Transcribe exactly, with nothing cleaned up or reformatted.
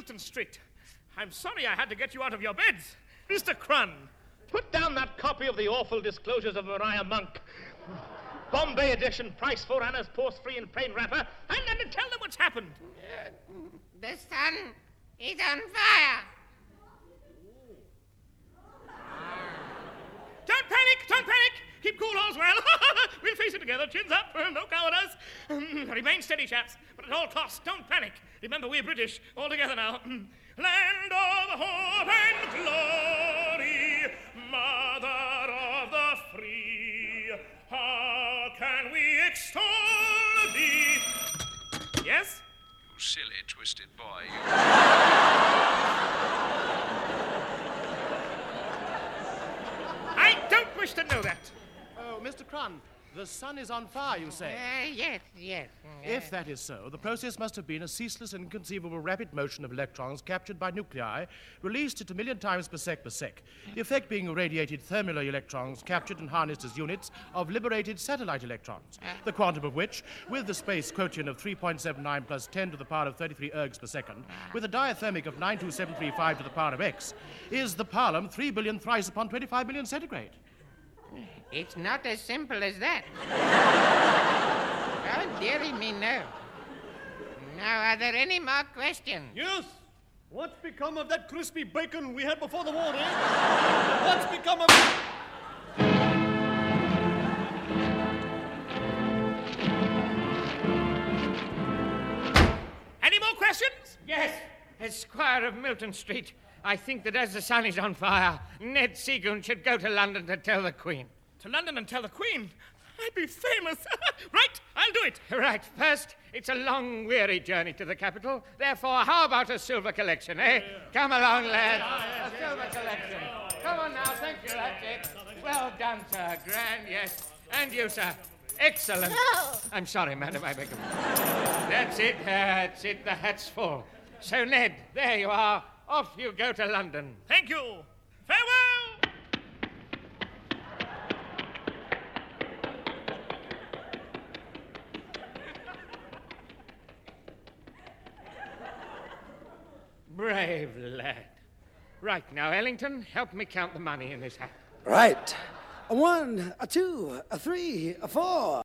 Milton Street. I'm sorry I had to get you out of your beds. Mister Crun, put down that copy of the awful disclosures of Maria Monk. Bombay edition, price four annas, post free in plain wrapper, and then tell them what's happened. Uh, the sun is on fire. Don't panic, don't panic. Keep cool, all's well. We'll face it together, chins up, no cowardice. Um, remain steady, chaps, but at all costs, don't panic. Remember, we're British, all together now. Land of hope and glory, mother of the free, how can we extol thee? Yes? You silly, twisted boy. You... I don't wish to know that. Oh, Mister Crun, the sun is on fire, you say? Uh, yes, yes. If that is so, the process must have been a ceaseless and inconceivable rapid motion of electrons captured by nuclei, released at a million times per sec per sec, the effect being irradiated thermal electrons captured and harnessed as units of liberated satellite electrons, the quantum of which, with the space quotient of three point seven nine plus ten to the power of thirty-three ergs per second, with a diathermic of nine two seven three five to the power of x, is the Parlem three billion thrice upon twenty-five million centigrade. It's not as simple as that. Oh, dearie me, no. Now, are there any more questions? Yes. What's become of that crispy bacon we had before the war, eh? What's become of... Any more questions? Yes. As Squire of Milton Street, I think that as the sun is on fire, Ned Seagoon should go to London to tell the Queen. To London and tell the Queen? I'd be famous. Right, I'll do it. Right, first, it's a long, weary journey to the capital. Therefore, how about a silver collection, eh? Yeah. Come along, lads. A silver collection. Come on now, thank you, that's it. Well done, sir. Grand, yes. And you, sir. Excellent. No. I'm sorry, madam, I beg your pardon. That's it, that's it. The hat's full. So, Ned, there you are. Off you go to London. Thank you. Farewell! Brave lad. Right, now, Ellington, help me count the money in this hat. Right. A one, a two, a three, a four.